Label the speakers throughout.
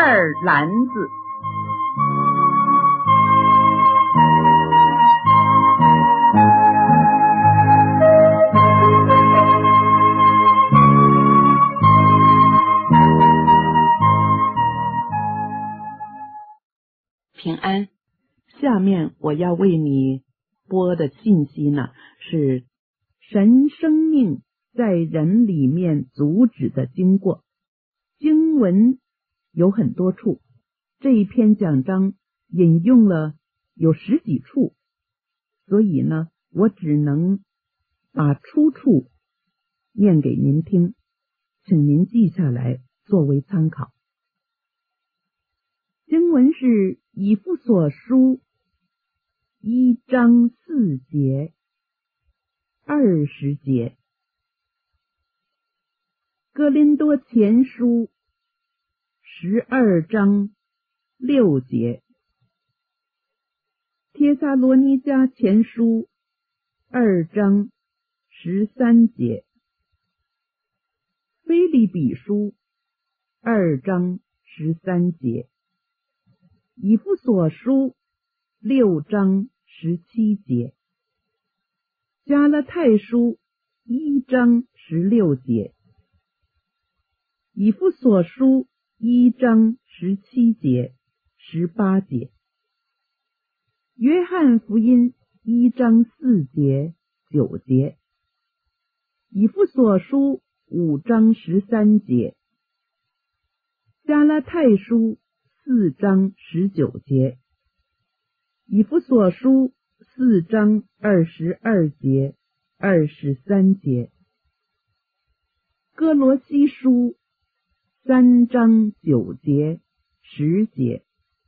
Speaker 1: 二篮子。
Speaker 2: 平安，下面我要为你播的信息呢，是神生命在人里面阻止的经过。经文有很多处，这一篇讲章引用了有10几处，所以呢，我只能把出处念给您听，请您记下来作为参考。经文是以弗所书1章4节、20节，哥林多前书12章6节，帖撒罗尼迦前书2章13节，腓立比书2章13节，以弗所书6章17节，加拉太书1章16节，以弗所书1章17节、18节，约翰福音1章4节、9节，以弗所书5章13节，加拉太书4章19节，以弗所书4章22节、23节，哥罗西书3章9节、10节，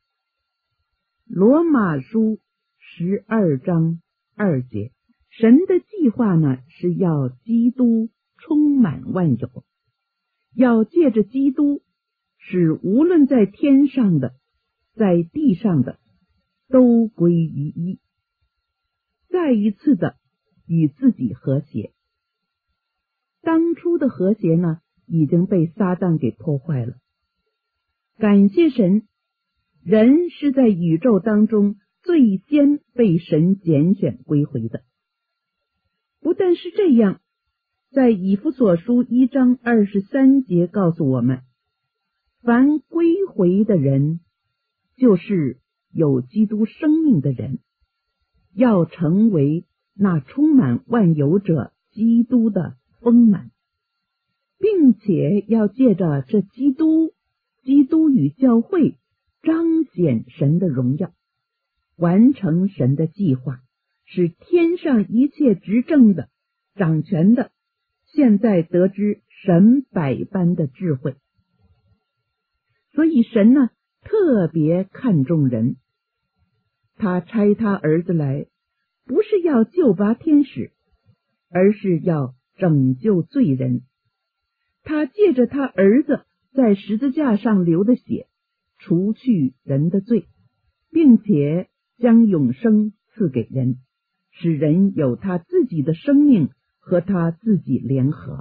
Speaker 2: 罗马书12章2节。神的计划呢，是要基督充满万有，要借着基督使无论在天上的在地上的都归于一，再一次的与自己和谐。当初的和谐呢，已经被撒旦给破坏了。感谢神，人是在宇宙当中最先被神拣选归回的。不但是这样，在以弗所书1章23节告诉我们，凡归回的人，就是有基督生命的人，要成为那充满万有者基督的丰满，并且要借着这基督与教会彰显神的荣耀，完成神的计划，使天上一切执政的、掌权的，现在得知神百般的智慧。所以神呢，特别看重人，他差他儿子来，不是要救拔天使，而是要拯救罪人。他借着他儿子在十字架上流的血，除去人的罪，并且将永生赐给人，使人有他自己的生命和他自己联合。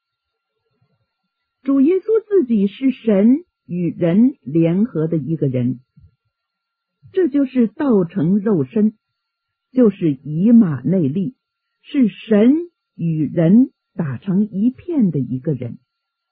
Speaker 2: 主耶稣自己是神与人联合的一个人，这就是道成肉身，就是以马内利，是神与人打成一片的一个人。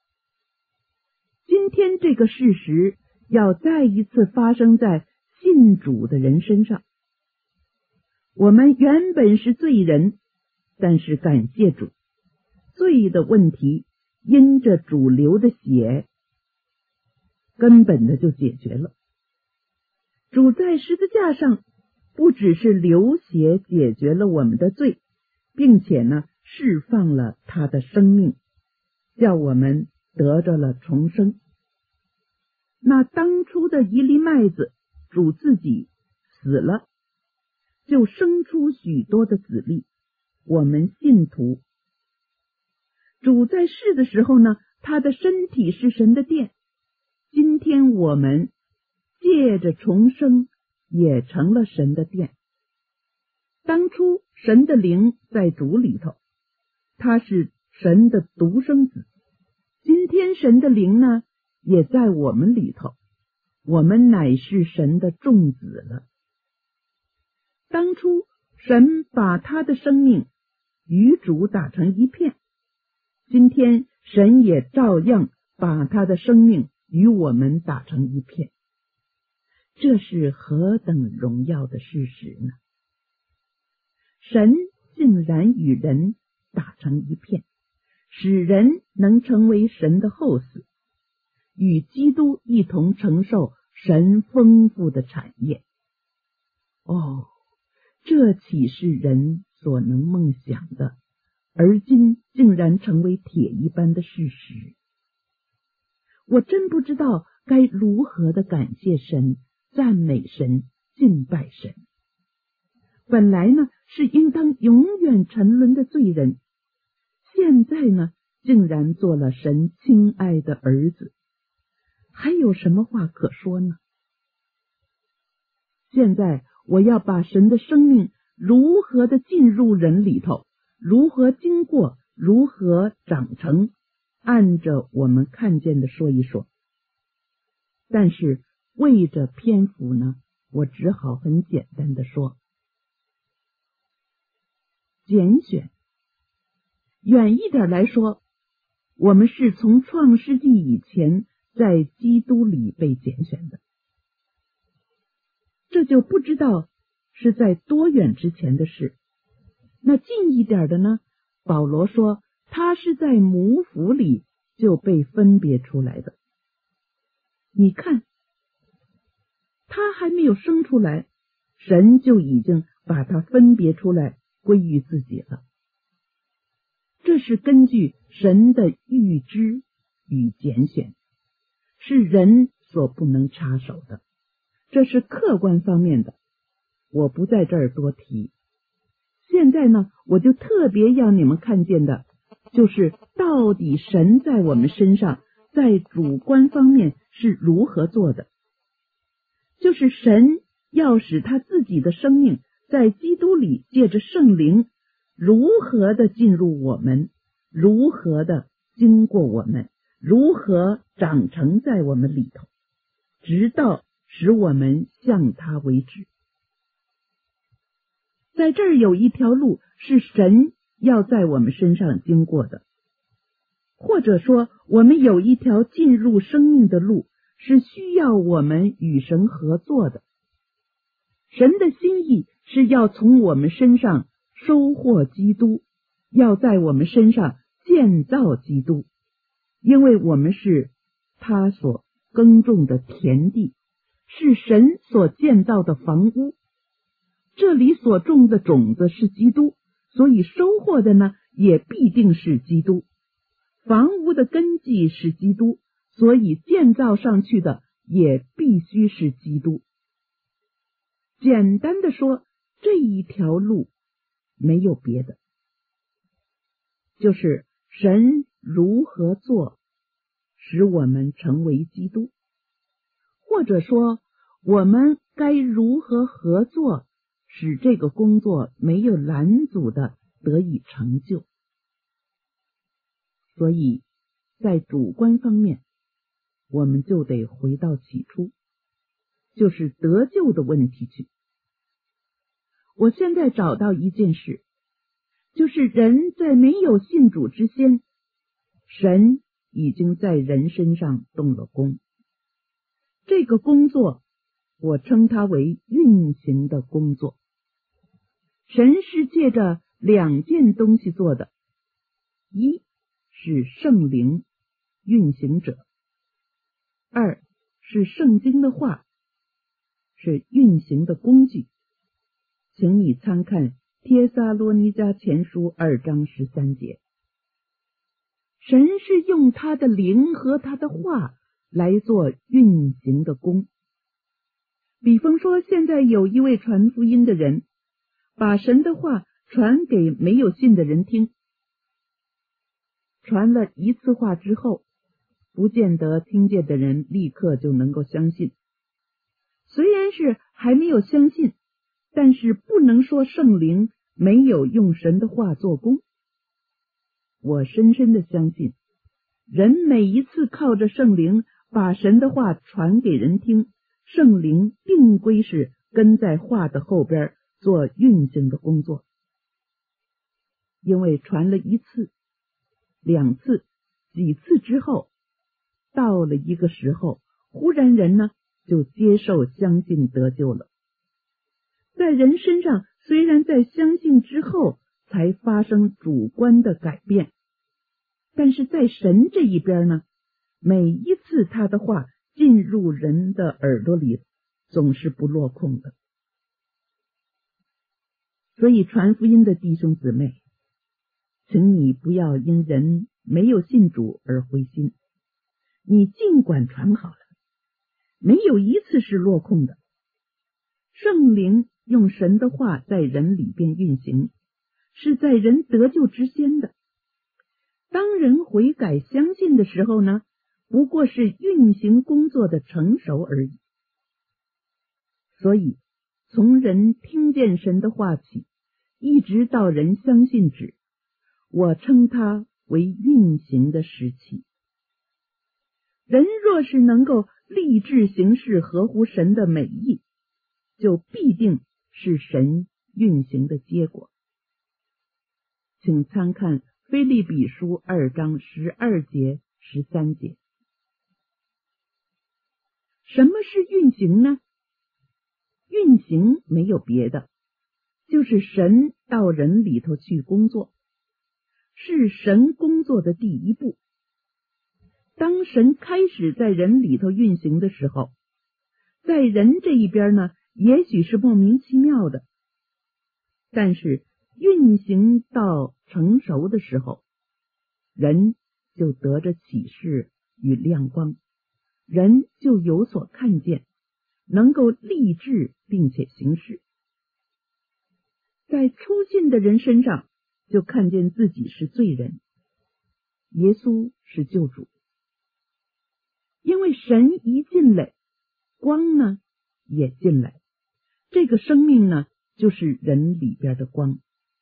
Speaker 2: 今天这个事实要再一次发生在信主的人身上。我们原本是罪人，但是感谢主，罪的问题因着主流的血根本的就解决了。主在十字架上不只是流血解决了我们的罪，并且呢，释放了他的生命，叫我们得着了重生。那当初的一粒麦子，主自己死了，就生出许多的子粒，我们信徒。主在世的时候呢，他的身体是神的殿，今天我们借着重生也成了神的殿。当初神的灵在主里头，他是神的独生子，今天神的灵呢也在我们里头， 我们乃是神的众子了。当初神把他的生命与主打成一片，今天神也照样把他的生命与我们打成一片。这是何等荣耀的事实呢？神竟然与人打成一片，使人能成为神的后嗣，与基督一同承受神丰富的产业。哦，这岂是人所能梦想的，而今竟然成为铁一般的事实。我真不知道该如何的感谢神、赞美神、敬拜神。本来呢，是应当永远沉沦的罪人，现在呢，竟然做了神亲爱的儿子，还有什么话可说呢？现在我要把神的生命如何的进入人里头，如何经过，如何长成，按着我们看见的说一说。但是为着篇幅呢，我只好很简单的说，拣选。远一点来说，我们是从创世纪以前在基督里被拣选的，这就不知道是在多远之前的事。那近一点的呢，保罗说他是在母腹里就被分别出来的。你看，他还没有生出来，神就已经把他分别出来归于自己了。这是根据神的预知与拣选，是人所不能插手的，这是客观方面的，我不在这儿多提。现在呢，我就特别要你们看见的，就是到底神在我们身上在主观方面是如何做的，就是神要使他自己的生命在基督里借着圣灵如何的进入我们，如何的经过我们，如何长成在我们里头，直到使我们像他为止。在这儿有一条路是神要在我们身上经过的，或者说我们有一条进入生命的路是需要我们与神合作的。神的心意是要从我们身上收获基督，要在我们身上建造基督，因为我们是他所耕种的田地，是神所建造的房屋。这里所种的种子是基督，所以收获的呢，也必定是基督。房屋的根基是基督，所以建造上去的也必须是基督。简单的说，这一条路没有别的，就是神如何做，使我们成为基督，或者说我们该如何合作，使这个工作没有拦阻的得以成就。所以在主观方面，我们就得回到起初，就是得救的问题去。我现在找到一件事，就是人在没有信主之前，神已经在人身上动了工。这个工作我称它为运行的工作。神是借着两件东西做的，一是圣灵运行者，二是圣经的话，是运行的工具。请你参看帖撒罗尼迦前书2章13节。神是用他的灵和他的话来做运行的工。比方说，现在有一位传福音的人，把神的话传给没有信的人听，传了一次话之后，不见得听见的人立刻就能够相信。虽然是还没有相信，但是不能说圣灵没有用神的话做工。我深深的相信，人每一次靠着圣灵把神的话传给人听，圣灵定归是跟在话的后边做运行的工作。因为传了一次、两次、几次之后，到了一个时候，忽然人呢就接受相信得救了。在人身上，虽然在相信之后才发生主观的改变，但是在神这一边呢，每一次他的话进入人的耳朵里，总是不落空的。所以传福音的弟兄姊妹，请你不要因人没有信主而灰心，你尽管传好了，没有一次是落空的。圣灵用神的话在人里边运行，是在人得救之先的。当人悔改相信的时候呢，不过是运行工作的成熟而已。所以从人听见神的话起，一直到人相信止，我称它为运行的时期。人若是能够立志行事合乎神的美意，就必定是神运行的结果。请参看腓立比书2章12节、13节。什么是运行呢？运行没有别的，就是神到人里头去工作，是神工作的第一步。当神开始在人里头运行的时候，在人这一边呢，也许是莫名其妙的，但是运行到成熟的时候，人就得着启示与亮光，人就有所看见，能够立志并且行事。在初信的人身上，就看见自己是罪人，耶稣是救主。因为神一进来，光呢也进来，这个生命呢就是人里边的光。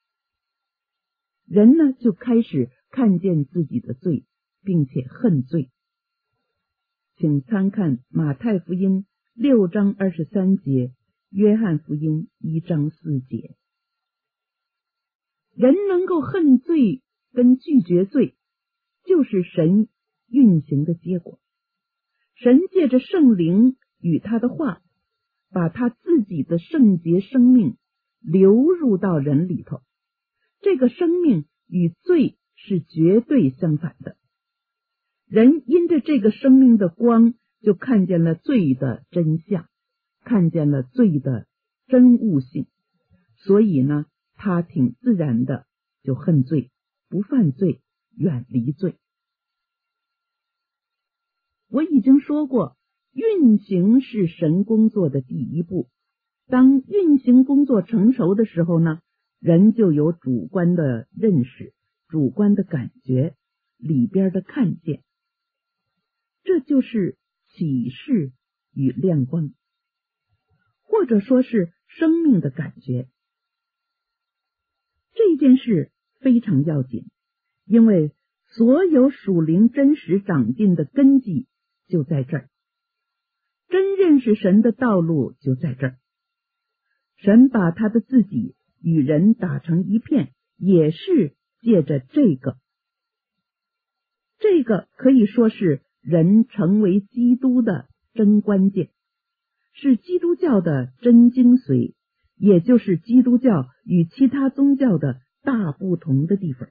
Speaker 2: 人呢就开始看见自己的罪，并且恨罪。请参看马太福音6章23节，约翰福音1章4节。人能够恨罪跟拒绝罪，就是神运行的结果。神借着圣灵与他的话，把他自己的圣洁生命流入到人里头。这个生命与罪是绝对相反的。人因着这个生命的光，就看见了罪的真相，看见了罪的真悟性，所以呢，他挺自然的就恨罪，不犯罪，远离罪。我已经说过，运行是神工作的第一步。当运行工作成熟的时候呢，人就有主观的认识、主观的感觉、里边的看见，这就是启示与亮光，或者说是生命的感觉。这件事非常要紧，因为所有属灵真实长进的根基就在这儿，真认识神的道路就在这儿。神把他的自己与人打成一片，也是借着这个可以说是人成为基督的真关键，是基督教的真精髓，也就是基督教与其他宗教的大不同的地方。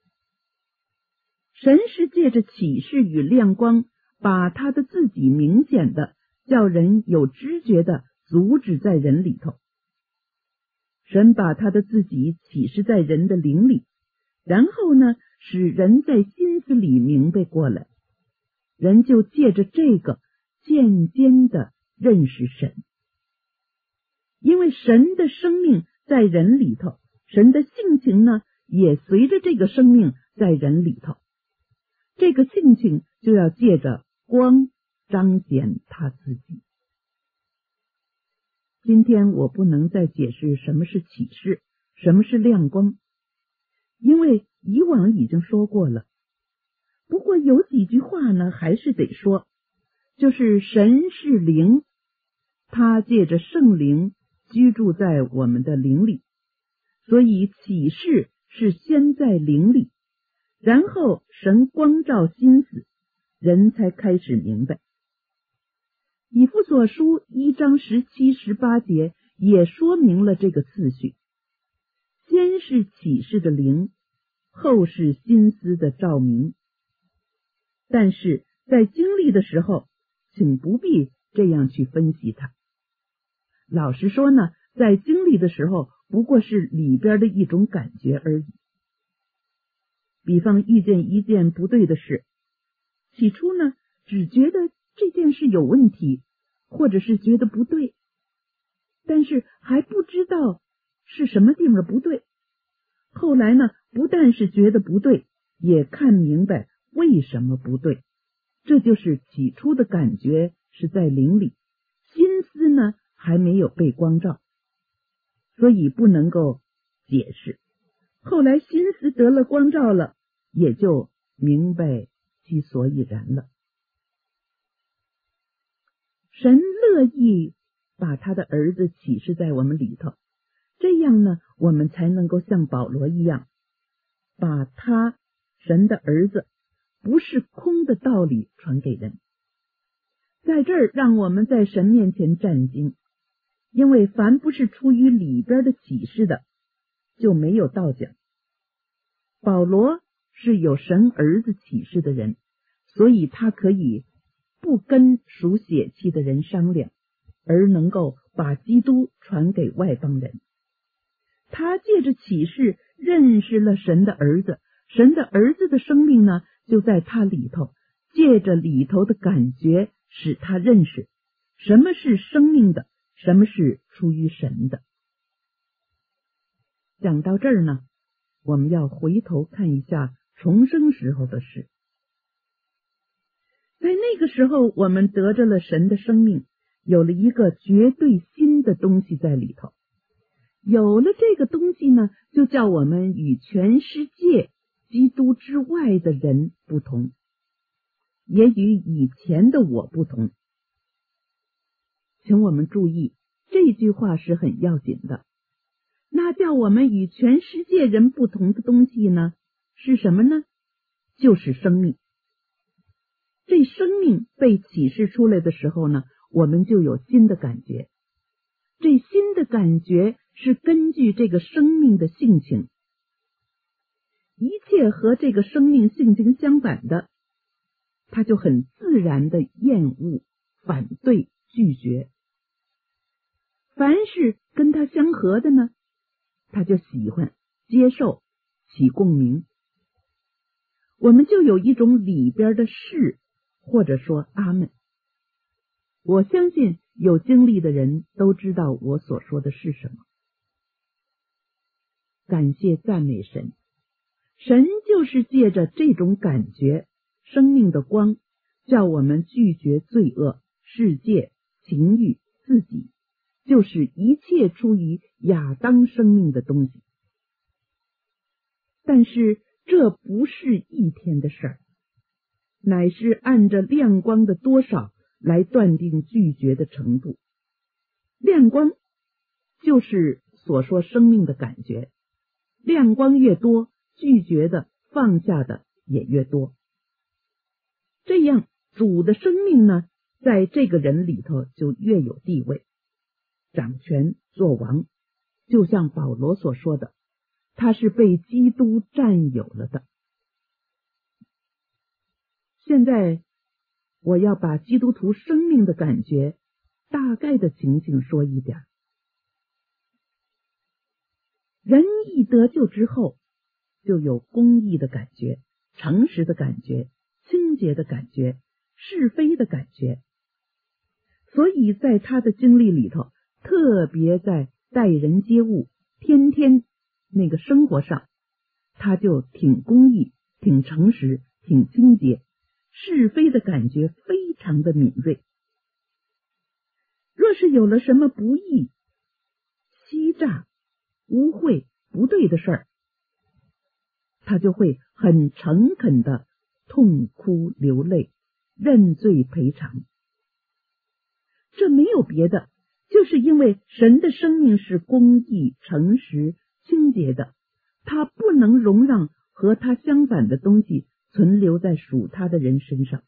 Speaker 2: 神是借着启示与亮光，把他的自己明显的叫人有知觉的阻止在人里头。神把他的自己启示在人的灵里，然后呢，使人在心思里明白过来，人就借着这个渐渐的认识神。因为神的生命在人里头，神的性情呢也随着这个生命在人里头，这个性情就要借着光彰显他自己。今天我不能再解释什么是启示，什么是亮光，因为以往已经说过了。不过有几句话呢，还是得说。 就是神是灵，他借着圣灵居住在我们的灵里，所以启示是先在灵里，然后神光照心思，人才开始明白。以弗所书1章17、18节也说明了这个次序，先是启示的灵，后是心思的照明。但是在经历的时候，请不必这样去分析它。老实说呢，在经历的时候不过是里边的一种感觉而已。比方遇见一件不对的事，起初呢只觉得这件事有问题，或者是觉得不对，但是还不知道是什么地方不对。后来呢，不但是觉得不对，也看明白为什么不对。这就是起初的感觉是在灵里，心思呢还没有被光照，所以不能够解释。后来心思得了光照了，也就明白其所以然了。神乐意把他的儿子启示在我们里头，这样呢，我们才能够像保罗一样，把他神的儿子不是空的道理传给人。在这儿让我们在神面前战兢，因为凡不是出于里边的启示的，就没有道讲。保罗是有神儿子启示的人，所以他可以不跟属血气的人商量，而能够把基督传给外邦人。他借着启示认识了神的儿子，神的儿子的生命呢，就在他里头，借着里头的感觉使他认识什么是生命的，什么是出于神的。讲到这儿呢，我们要回头看一下重生时候的事。在那个时候，我们得着了神的生命，有了一个绝对新的东西在里头。有了这个东西呢，就叫我们与全世界基督之外的人不同，也与以前的我不同。请我们注意，这句话是很要紧的。那叫我们与全世界人不同的东西呢，是什么呢？就是生命。这生命被启示出来的时候呢，我们就有新的感觉。这新的感觉是根据这个生命的性情，一切和这个生命性情相反的，他就很自然的厌恶、反对、拒绝。凡是跟他相合的呢，他就喜欢、接受、起共鸣。我们就有一种里边的是，或者说阿们。我相信有经历的人都知道我所说的是什么。感谢赞美神，神就是借着这种感觉，生命的光，叫我们拒绝罪恶、世界、情欲、自己，就是一切出于亚当生命的东西。但是这不是一天的事儿，乃是按着亮光的多少来断定拒绝的程度。亮光就是所说生命的感觉，亮光越多，拒绝的、放下的也越多。这样主的生命呢，在这个人里头就越有地位，掌权做王，就像保罗所说的，他是被基督占有了的。现在我要把基督徒生命的感觉大概的情形说一点。人一得救之后，就有公义的感觉、诚实的感觉、清洁的感觉、是非的感觉。所以在他的经历里头，特别在待人接物、天天那个生活上，他就挺公义、挺诚实、挺清洁，是非的感觉非常的敏锐。若是有了什么不义、欺诈、污秽、不对的事儿，他就会很诚恳的痛哭流泪，认罪赔偿， 这没有别的，就是因为神的生命是公义、诚实、清洁的，他不能容让和他相反的东西存留在属他的人身上。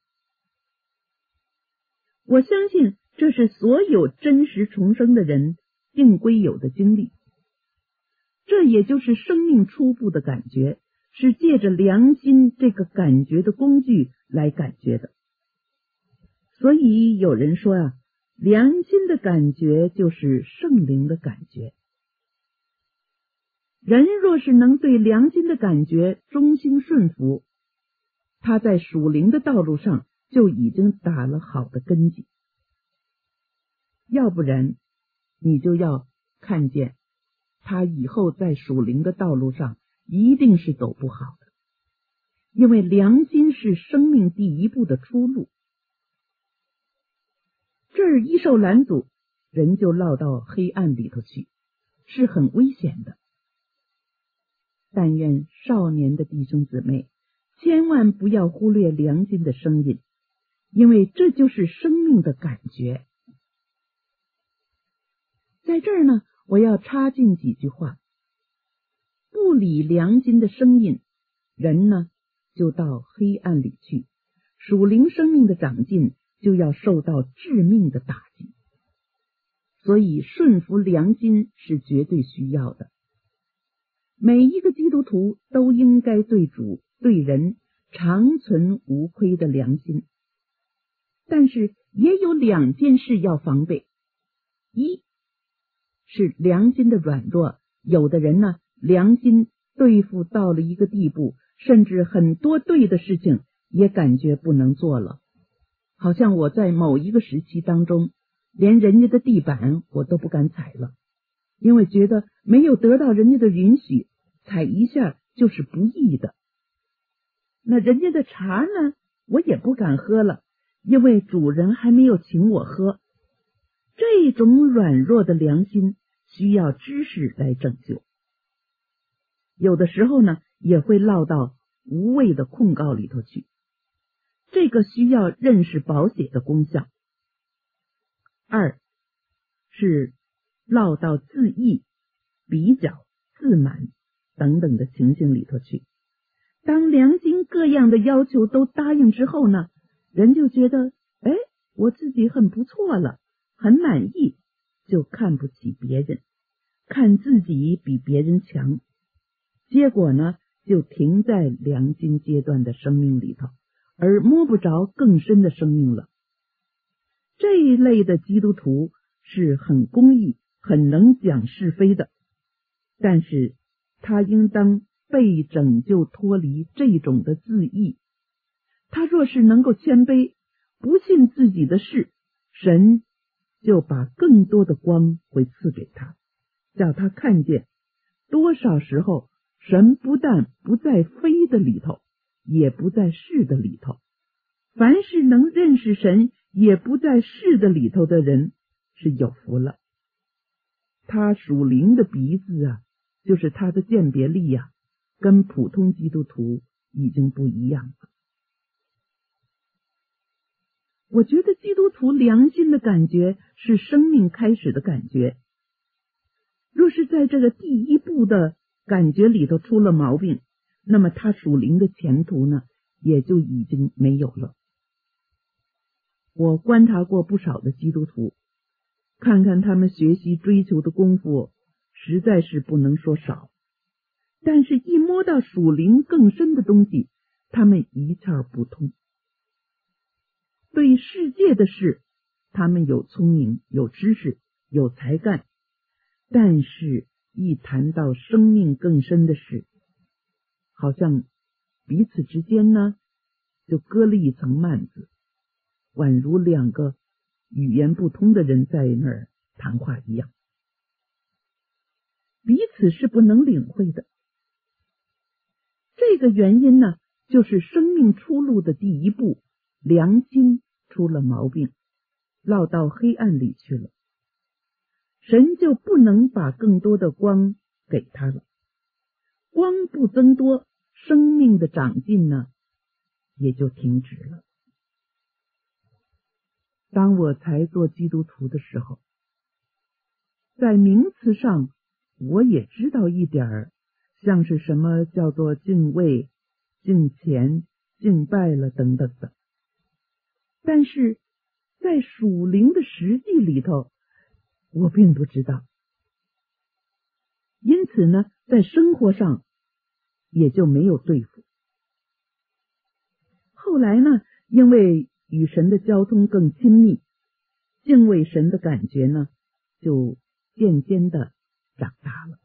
Speaker 2: 我相信这是所有真实重生的人定归有的经历，这也就是生命初步的感觉，是借着良心这个感觉的工具来感觉的。所以有人说啊，良心的感觉就是圣灵的感觉。人若是能对良心的感觉忠心顺服，他在属灵的道路上就已经打了好的根基。要不然你就要看见他以后在属灵的道路上一定是走不好的，因为良心是生命第一步的出路。这儿一受拦阻，人就落到黑暗里头去，是很危险的。但愿少年的弟兄姊妹千万不要忽略良心的声音，因为这就是生命的感觉。在这儿呢，我要插进几句话。不理良心的声音，人呢就到黑暗里去，属灵生命的长进就要受到致命的打击。所以顺服良心是绝对需要的。每一个基督徒都应该对主对人常存无亏的良心，但是也有两件事要防备。一是良心的软弱，有的人呢良心对付到了一个地步，甚至很多对的事情也感觉不能做了。好像我在某一个时期当中，连人家的地板我都不敢踩了，因为觉得没有得到人家的允许，踩一下就是不义的。那人家的茶呢，我也不敢喝了，因为主人还没有请我喝。这种软弱的良心需要知识来拯救。有的时候呢，也会落到无谓的控告里头去，这个需要认识保险的功效。二是落到自义、比较、自满等等的情形里头去。当良心各样的要求都答应之后呢，人就觉得我自己很不错了，很满意，就看不起别人，看自己比别人强，结果呢就停在良心阶段的生命里头，而摸不着更深的生命了。这一类的基督徒是很公义、很能讲是非的，但是他应当被拯救脱离这种的自义。他若是能够谦卑，不信自己的事，神就把更多的光会赐给他，叫他看见多少时候神不但不在非的里头，也不在是的里头。凡是能认识神也不在是的里头的人是有福了。他属灵的鼻子啊，就是他的鉴别力啊，跟普通基督徒已经不一样了。我觉得基督徒良心的感觉是生命开始的感觉，若是在这个第一步的感觉里头出了毛病，那么他属灵的前途呢，也就已经没有了。我观察过不少的基督徒，看看他们学习追求的功夫，实在是不能说少，但是一摸到属灵更深的东西，他们一窍不通。对世界的事，他们有聪明、有知识、有才干，但是一谈到生命更深的事，好像彼此之间呢，就隔了一层幔子，宛如两个语言不通的人在那儿谈话一样，彼此是不能领会的。这个原因呢，就是生命出路的第一步，良心出了毛病，落到黑暗里去了，神就不能把更多的光给他了。光不增多，生命的长进呢，也就停止了。 当我才做基督徒的时候，在名词上我也知道一点儿，像是什么叫做敬畏、敬虔、敬拜了等等的，但是在属灵的实际里头，我并不知道。因此呢，在生活上也就没有对付。后来呢，因为与神的交通更亲密，敬畏神的感觉呢，就渐渐的长大了。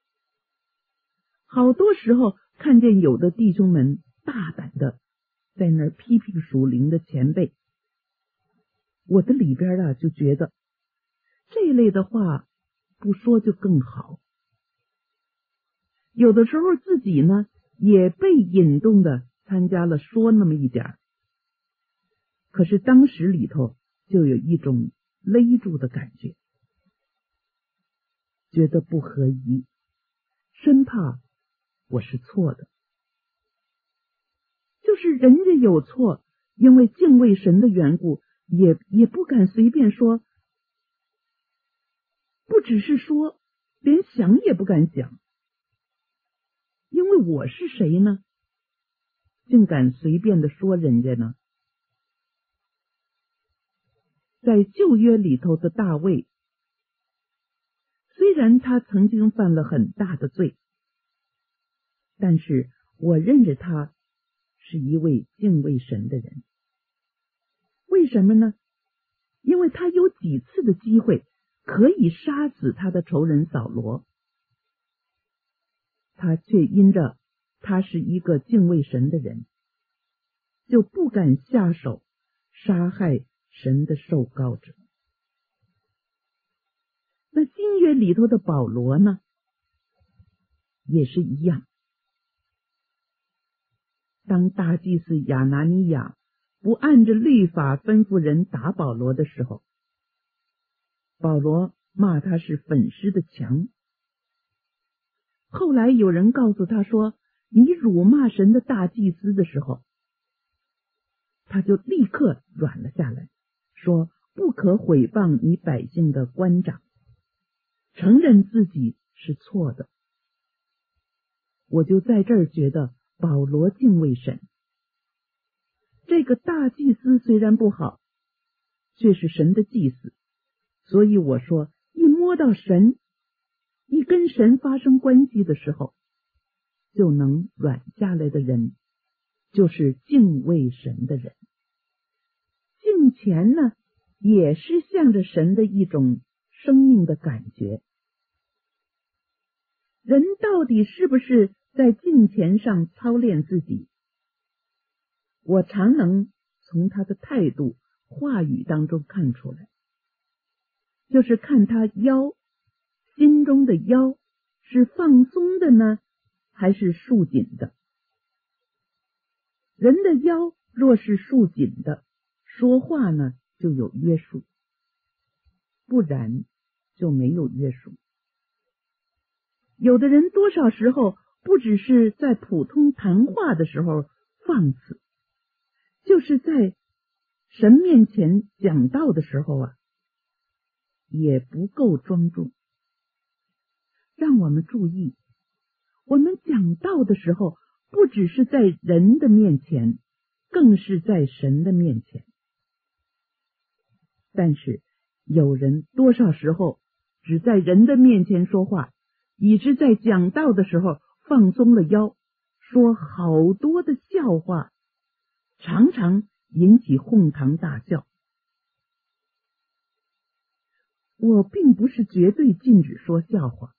Speaker 2: 好多时候看见有的弟兄们大胆的在那儿批评属灵的前辈，我的里边啊就觉得这类的话不说就更好。有的时候自己呢也被引动的参加了说那么一点儿，可是当时里头就有一种勒住的感觉，觉得不合宜，生怕我是错的。就是人家有错，因为敬畏神的缘故，也不敢随便说，不只是说，连想也不敢想。因为我是谁呢？竟敢随便的说人家呢？在旧约里头的大卫，虽然他曾经犯了很大的罪，但是我认识他是一位敬畏神的人。为什么呢？因为他有几次的机会可以杀死他的仇人扫罗，他却因着他是一个敬畏神的人，就不敢下手杀害神的受膏者。那新约里头的保罗呢，也是一样。当大祭司亚拿尼亚不按着律法吩咐人打保罗的时候，保罗骂他是粉饰的墙。后来有人告诉他说，你辱骂神的大祭司的时候，他就立刻软了下来，说不可毁谤你百姓的官长，承认自己是错的。我就在这儿觉得保罗敬畏神。这个大祭司虽然不好，却是神的祭司，所以我说一摸到神，一跟神发生关系的时候，就能软下来的人，就是敬畏神的人。敬虔呢，也是向着神的一种生命的感觉。人到底是不是在敬虔上操练自己？我常能从他的态度、话语当中看出来，就是看他腰，心中的腰是放松的呢，还是束紧的？人的腰若是束紧的，说话呢就有约束，不然就没有约束。有的人多少时候不只是在普通谈话的时候放肆，就是在神面前讲道的时候啊，也不够庄重。让我们注意，我们讲道的时候，不只是在人的面前，更是在神的面前。但是有人多少时候只在人的面前说话，以致在讲道的时候放松了腰，说好多的笑话，常常引起哄堂大笑。我并不是绝对禁止说笑话，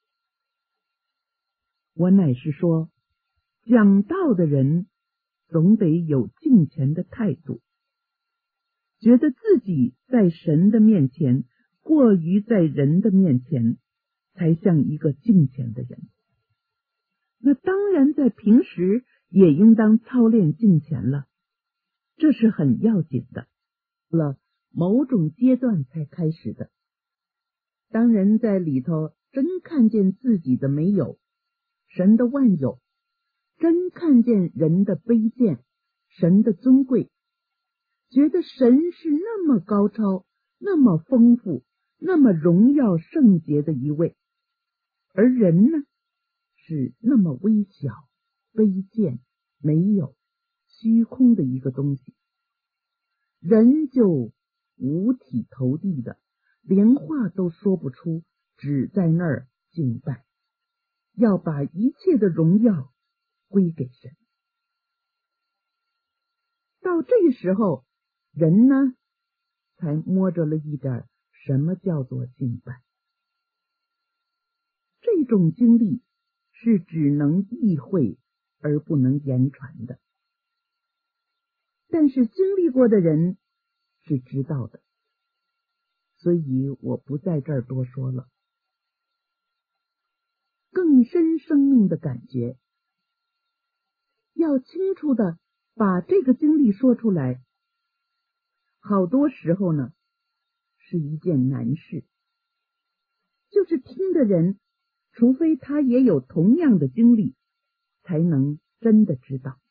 Speaker 2: 我乃是说，讲道的人总得有敬虔的态度，觉得自己在神的面前过于在人的面前，才像一个敬虔的人。那当然在平时也应当操练敬虔了，这是很要紧的，了某种阶段才开始的。当人在里头真看见自己的没有，神的万有，真看见人的卑贱，神的尊贵， 觉得神是那么高超，那么丰富，那么荣耀圣洁的一位，而人呢，是那么微小、卑贱、没有、虚空的一个东西。人就五体投地的，连话都说不出，只在那儿敬拜，要把一切的荣耀归给神。到这个时候，人呢才摸着了一点什么叫做敬拜。这种经历是只能意会而不能言传的，但是经历过的人是知道的，所以我不在这儿多说了。更深生命的感觉，要清楚的把这个经历说出来，好多时候呢是一件难事，就是听的人除非他也有同样的经历，才能真的知道。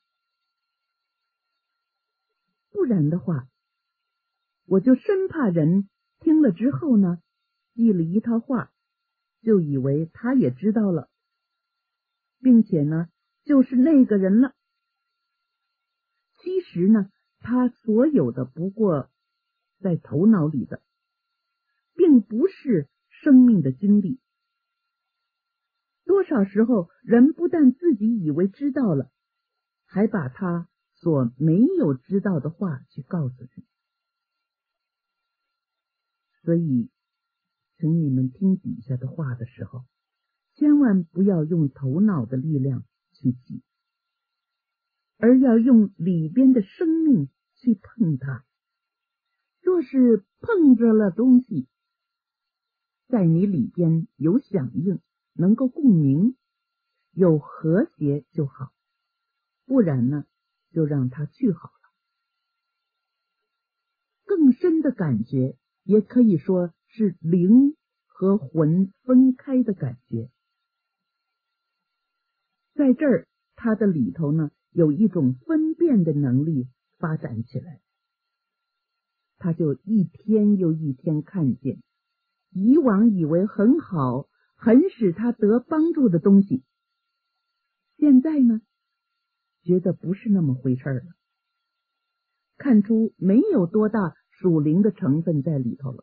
Speaker 2: 不然的话，我就生怕人听了之后呢，记了一套话，就以为他也知道了，并且呢，就是那个人了。其实呢，他所有的不过在头脑里的，并不是生命的经历。多少时候，人不但自己以为知道了，还把他所没有知道的话去告诉人。所以，请你们听底下的话的时候，千万不要用头脑的力量去记，而要用里边的生命去碰它。若是碰着了东西，在你里边有响应，能够共鸣，有和谐就好，不然呢，就让它去好了。更深的感觉，也可以说是灵和魂分开的感觉。在这儿，它的里头呢，有一种分辨的能力发展起来，他就一天又一天看见，以往以为很好，很使他得帮助的东西，现在呢，觉得不是那么回事了，看出没有多大属灵的成分在里头了。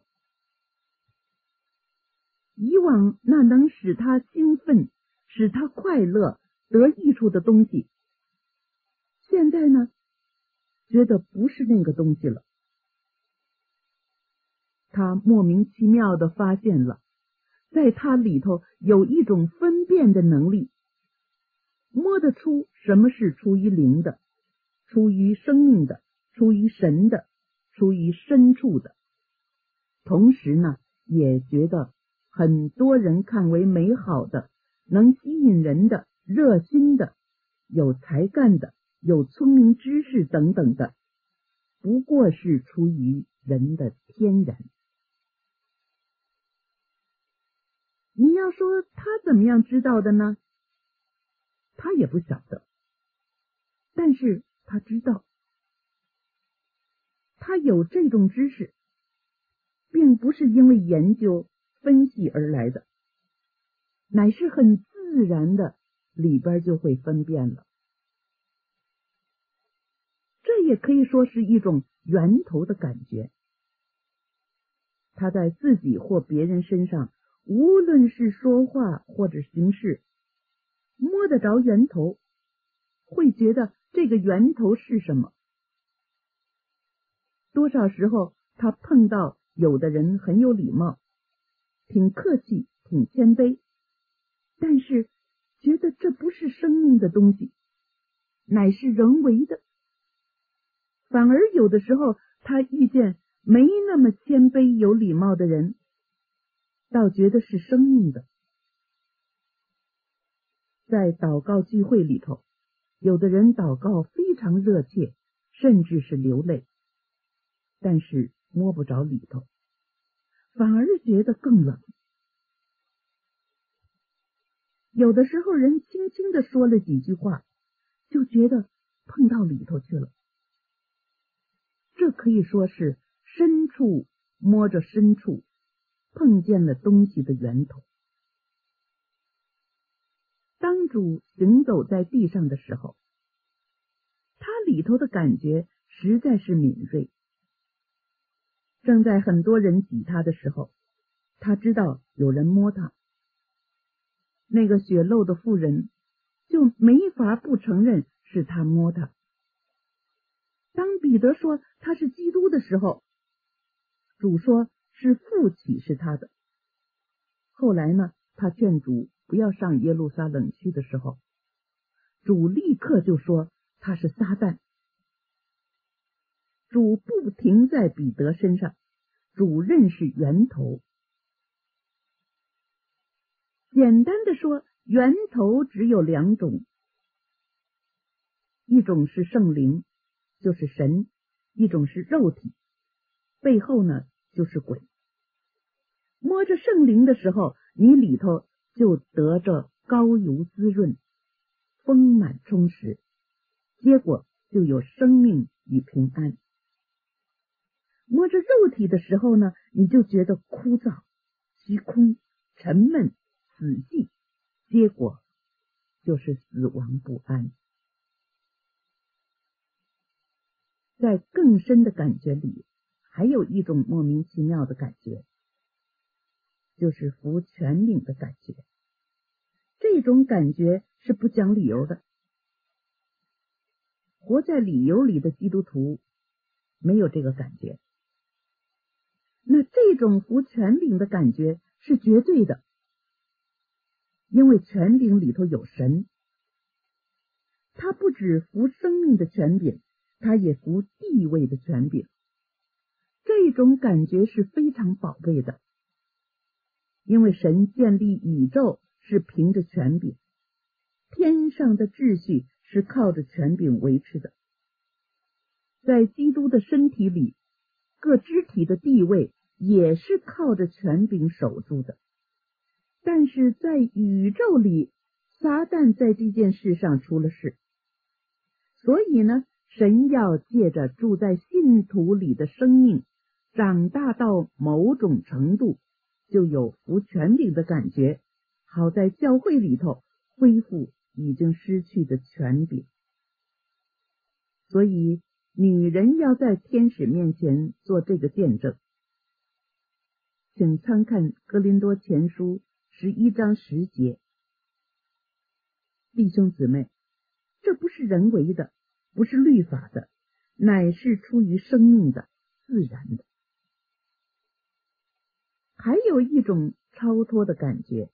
Speaker 2: 以往那能使他兴奋、使他快乐、得益处的东西，现在呢，觉得不是那个东西了。他莫名其妙地发现了，在他里头有一种分辨的能力，摸得出什么是出于灵的，出于生命的，出于神的，出于深处的。同时呢，也觉得很多人看为美好的，能吸引人的，热心的，有才干的，有聪明知识等等的，不过是出于人的天然。你要说他怎么样知道的呢？他也不晓得，但是他知道，他有这种知识，并不是因为研究分析而来的，乃是很自然的，里边就会分辨了。这也可以说是一种源头的感觉。他在自己或别人身上，无论是说话或者行事，摸得着源头，会觉得这个源头是什么。多少时候他碰到有的人很有礼貌，挺客气，挺谦卑，但是觉得这不是生命的东西，乃是人为的。反而有的时候他遇见没那么谦卑有礼貌的人，倒觉得是生命的。在祷告聚会里头，有的人祷告非常热切，甚至是流泪，但是摸不着里头，反而觉得更冷。有的时候人轻轻地说了几句话，就觉得碰到里头去了。 这可以说是深处摸着深处，碰见了东西的源头。当主行走在地上的时候，他里头的感觉实在是敏锐。正在很多人挤他的时候，他知道有人摸他。那个血漏的妇人就没法不承认是他摸他。当彼得说他是基督的时候，主说是父启示他的。后来呢，他劝主不要上耶路撒冷去的时候，主立刻就说他是撒旦。主不停在彼得身上，主认识源头。简单的说，源头只有两种，一种是圣灵，就是神；一种是肉体，背后呢就是鬼。摸着圣灵的时候，你里头就得着膏油滋润，丰满充实，结果就有生命与平安。摸着肉体的时候呢，你就觉得枯燥、虚空、沉闷、死寂，结果就是死亡不安。在更深的感觉里，还有一种莫名其妙的感觉，就是服权柄的感觉。这种感觉是不讲理由的。活在理由里的基督徒没有这个感觉。那这种服权柄的感觉是绝对的，因为权柄里头有神。他不只服生命的权柄，他也服地位的权柄。这种感觉是非常宝贵的，因为神建立宇宙是凭着权柄，天上的秩序是靠着权柄维持的。在基督的身体里，各肢体的地位也是靠着权柄守住的。但是在宇宙里，撒旦在这件事上出了事，所以呢，神要借着住在信徒里的生命长大到某种程度，就有服权柄的感觉，好在教会里头恢复已经失去的权柄。所以女人要在天使面前做这个见证。请参看哥林多前书11章10节。弟兄姊妹，这不是人为的，不是律法的，乃是出于生命的，自然的。还有一种超脱的感觉，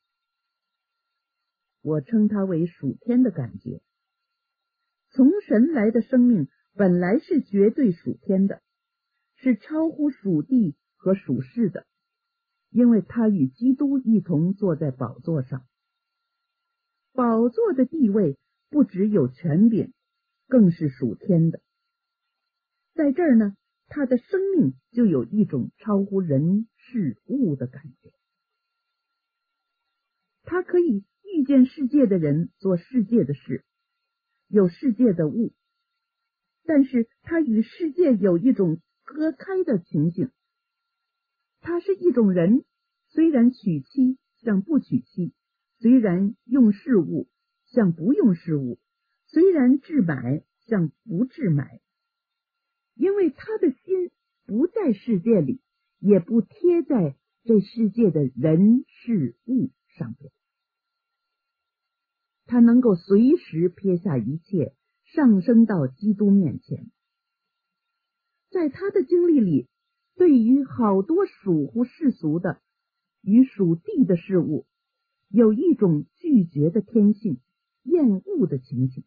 Speaker 2: 我称它为属天的感觉。从神来的生命本来是绝对属天的，是超乎属地和属世的，因为他与基督一同坐在宝座上。宝座的地位不只有权柄，更是属天的。在这儿呢，他的生命就有一种超乎人事物的感觉。他可以遇见世界的人，做世界的事，有世界的物，但是他与世界有一种隔开的情形。他是一种人，虽然娶妻像不娶妻，虽然用事物像不用事物，虽然置买像不置买，因为他的心不在世界里，也不贴在这世界的人事物上边。他能够随时撇下一切，上升到基督面前。在他的经历里，对于好多属乎世俗的与属地的事物，有一种拒绝的天性，厌恶的情形。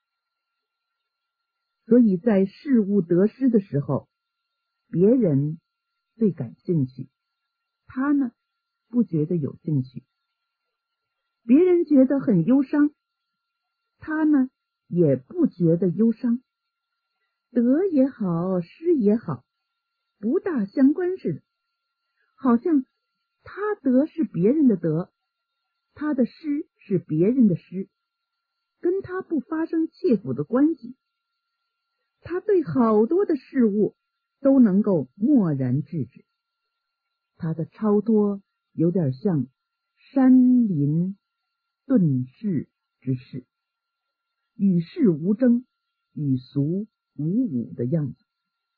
Speaker 2: 所以在事物得失的时候，别人最感兴趣，他呢不觉得有兴趣。别人觉得很忧伤，他呢也不觉得忧伤。得也好，失也好，不大相关似的，好像他得是别人的得，他的失是别人的失，跟他不发生切肤的关系。他对好多的事物都能够默然制止。他的超脱有点像山林遁世之势，与世无争，与俗无伍的样子。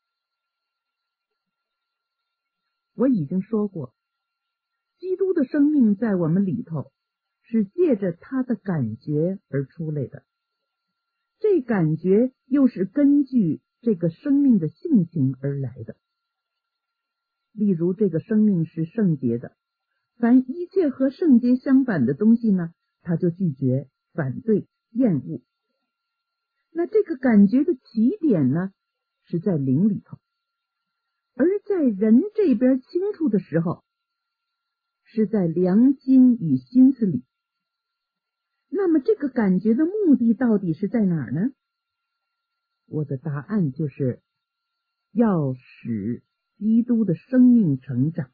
Speaker 2: 我已经说过，基督的生命在我们里头是借着他的感觉而出来的，这感觉又是根据这个生命的性情而来的。例如这个生命是圣洁的，凡一切和圣洁相反的东西呢，他就拒绝、反对、厌恶。那这个感觉的起点呢，是在灵里头，而在人这边清楚的时候，是在良心与心思里。那么这个感觉的目的到底是在哪儿呢？我的答案就是要使基督的生命成长，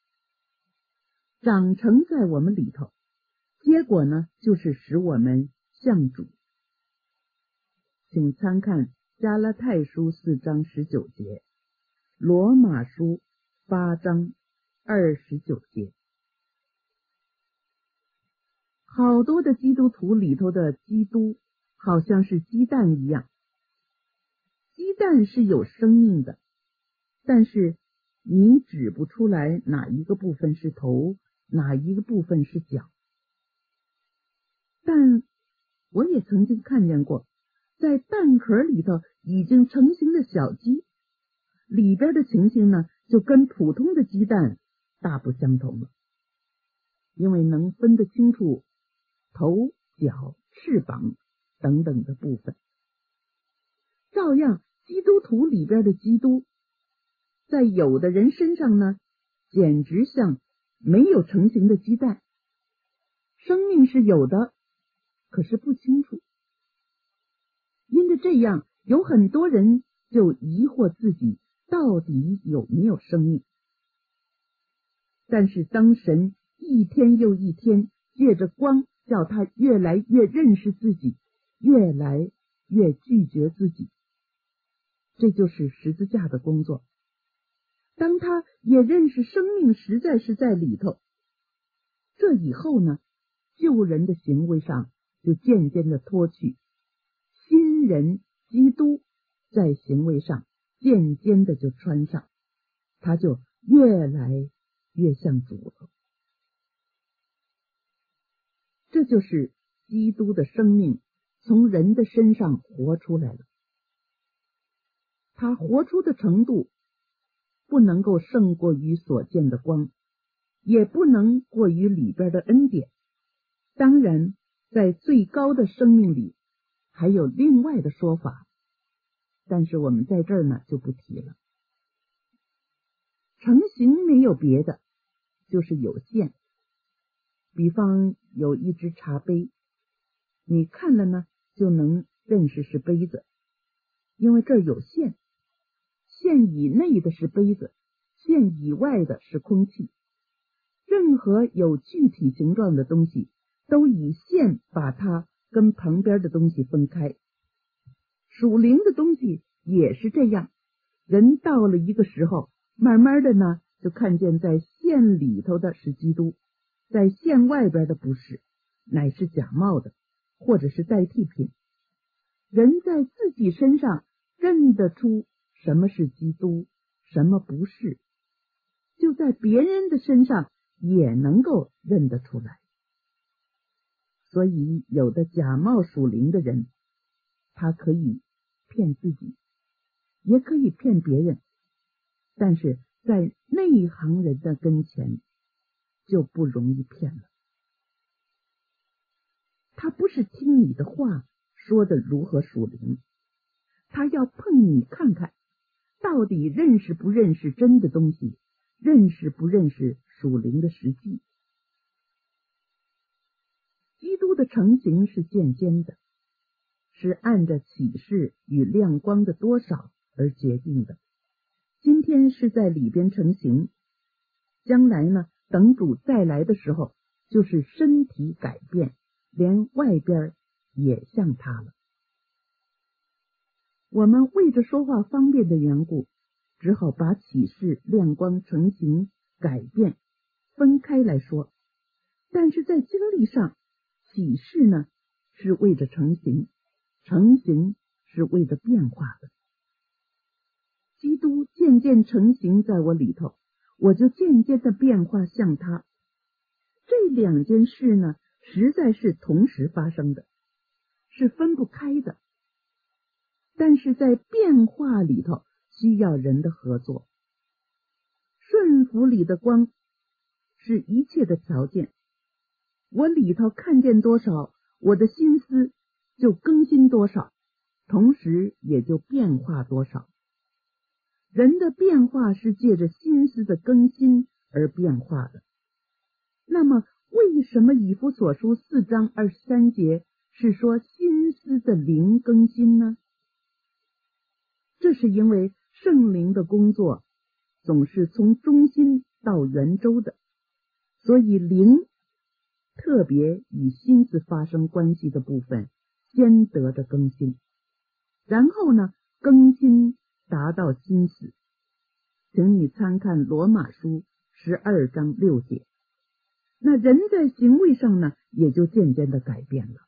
Speaker 2: 长成在我们里头，结果呢，就是使我们像主。请参看加拉太书4章19节，罗马书8章29节。好多的基督徒里头的基督好像是鸡蛋一样，鸡蛋是有生命的，但是你指不出来哪一个部分是头，哪一个部分是脚。但我也曾经看见过，在蛋壳里头已经成型的小鸡，里边的情形呢，就跟普通的鸡蛋大不相同了，因为能分得清楚头、脚、翅膀等等的部分。照样，基督徒里边的基督，在有的人身上呢，简直像没有成型的鸡蛋，生命是有的，可是不清楚。因着这样，有很多人就疑惑自己到底有没有生命。但是当神一天又一天借着光叫他越来越认识自己，越来越拒绝自己，这就是十字架的工作。当他也认识生命实在是在里头，这以后呢，旧人的行为上就渐渐的脱去，新人基督在行为上渐渐的就穿上，他就越来越像主了。这就是基督的生命从人的身上活出来了。他活出的程度不能够胜过于所见的光，也不能过于里边的恩典。当然，在最高的生命里还有另外的说法，但是我们在这儿呢就不提了。成型没有别的，就是有限。比方有一只茶杯，你看了呢就能认识是杯子，因为这儿有线，线以内的是杯子，线以外的是空气。任何有具体形状的东西都以线把它跟旁边的东西分开。属灵的东西也是这样，人到了一个时候，慢慢的呢就看见在线里头的是基督，在线外边的不是，乃是假冒的，或者是代替品。人在自己身上认得出什么是基督，什么不是，就在别人的身上也能够认得出来。所以有的假冒属灵的人，他可以骗自己，也可以骗别人，但是在内行人的跟前就不容易骗了。他不是听你的话说的如何属灵，他要碰你看看到底认识不认识真的东西，认识不认识属灵的实际。基督的成形是渐渐的，是按着启示与亮光的多少而决定的。今天是在里边成形，将来呢，等主再来的时候，就是身体改变，连外边也像他了。我们为着说话方便的缘故， 只好把启示、亮光、成形、改变分开来说。但是在经历上，启示呢是为着成形，成形是为着变化的。基督渐渐成形在我里头，我就渐渐的变化像他。这两件事呢，实在是同时发生的，是分不开的。但是在变化里头需要人的合作。顺服里的光是一切的条件，我里头看见多少，我的心思就更新多少，同时也就变化多少。人的变化是借着心思的更新而变化的。那么为什么以弗所书4章23节是说心思的灵更新呢？这是因为圣灵的工作总是从中心到圆周的，所以灵特别与心思发生关系的部分先得的更新，然后呢，更新达到心思。请你参看罗马书12章6节。那人在行为上呢，也就渐渐的改变了。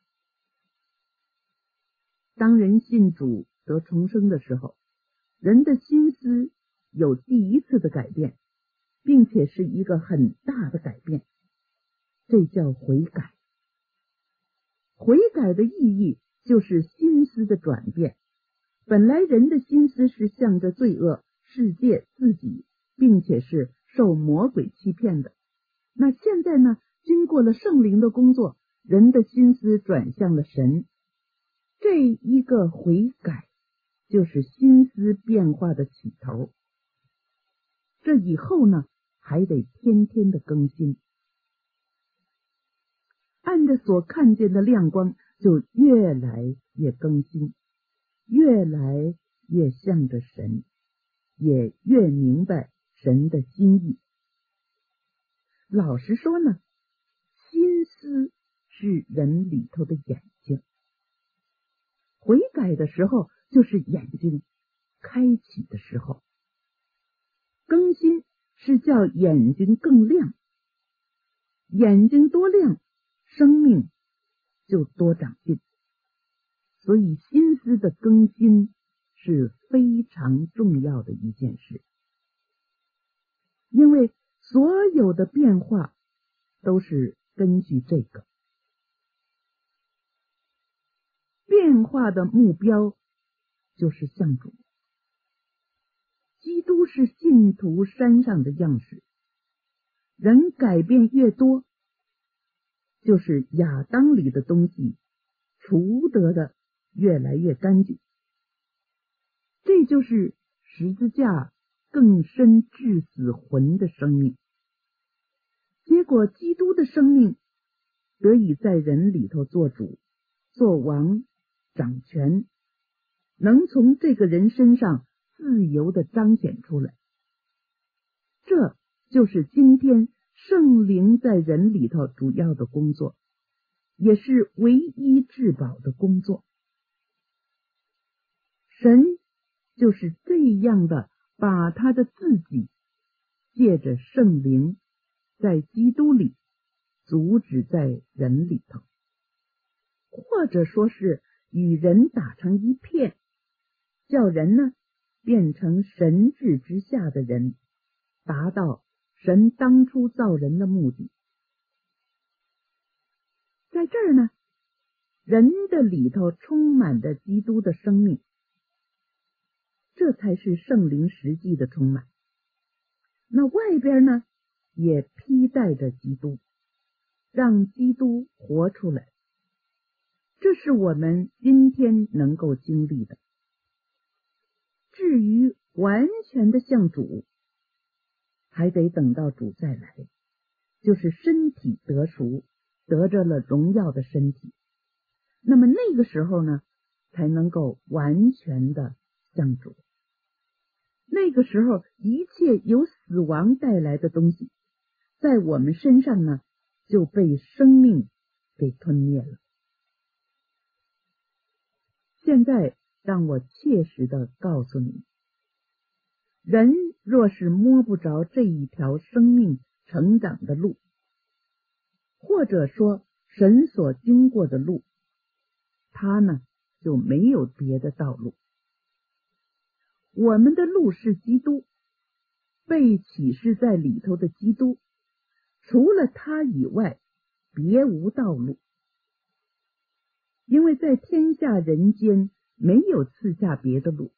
Speaker 2: 当人信主得重生的时候，人的心思有第一次的改变，并且是一个很大的改变，这叫悔改。悔改的意义就是心思的转变。本来人的心思是向着罪恶、世界、自己，并且是受魔鬼欺骗的。那现在呢，经过了圣灵的工作，人的心思转向了神。这一个悔改就是心思变化的起头。这以后呢，还得天天的更新，按着所看见的亮光，就越来越更新，越来越向着神，也越明白神的心意。老实说呢，心思是人里头的眼睛，悔改的时候就是眼睛开启的时候。更新是叫眼睛更亮，眼睛多亮，生命就多长进。所以心思的更新是非常重要的一件事，因为所有的变化都是根据这个。变化的目标就是向主。基督是信徒山上的样式，人改变越多，就是亚当里的东西除得的越来越干净。这就是十字架更深致死魂的生命。结果基督的生命得以在人里头做主、做王、掌权，能从这个人身上自由地彰显出来。这就是今天圣灵在人里头主要的工作，也是唯一至宝的工作。神就是这样的把他的自己借着圣灵在基督里阻止在人里头，或者说是与人打成一片，叫人呢变成神治之下的人，达到神当初造人的目的。在这儿呢，人的里头充满着基督的生命，这才是圣灵实际的充满。那外边呢，也披戴着基督，让基督活出来。这是我们今天能够经历的。至于完全的向主，还得等到主再来，就是身体得赎，得着了荣耀的身体。那么那个时候呢，才能够完全的向主。那个时候，一切由死亡带来的东西，在我们身上呢，就被生命给吞灭了。现在让我切实的告诉你， 人若是摸不着这一条生命成长的路，或者说神所经过的路，他呢就没有别的道路。我们的路是基督，被启示在里头的基督，除了他以外别无道路。因为在天下人间没有赐下别的路。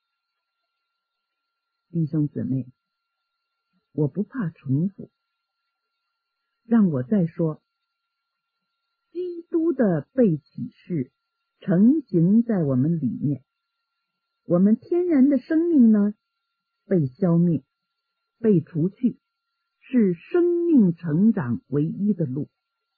Speaker 2: 弟兄姊妹，我不怕重复，让我再说，基督的被启示成形在我们里面，我们天然的生命呢被消灭，被除去，是生命成长唯一的路。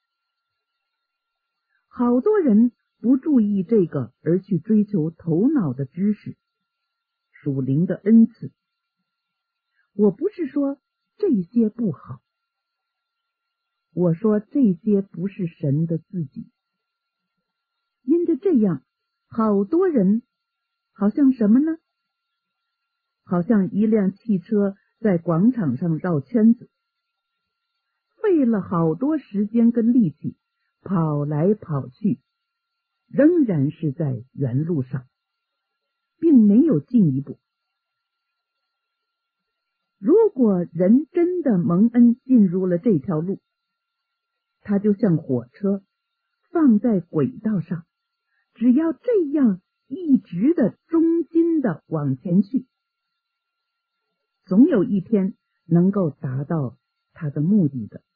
Speaker 2: 好多人不注意这个，而去追求头脑的知识、属灵的恩赐。我不是说这些不好，我说这些不是神的自己。因着这样，好多人好像什么呢？好像一辆汽车在广场上绕圈子，费了好多时间跟力气，跑来跑去，仍然是在原路上，并没有进一步。如果人真的蒙恩进入了这条路，他就像火车放在轨道上，只要这样一直的忠心的往前去，总有一天能够达到他的目的的。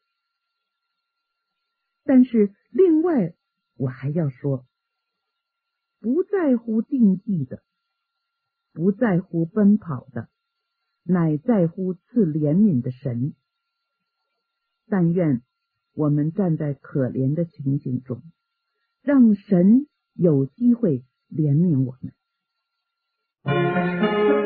Speaker 2: 但是另外我还要说，不在乎定义的，不在乎奔跑的，乃在乎赐怜悯的神。但愿我们站在可怜的情景中，让神有机会怜悯我们。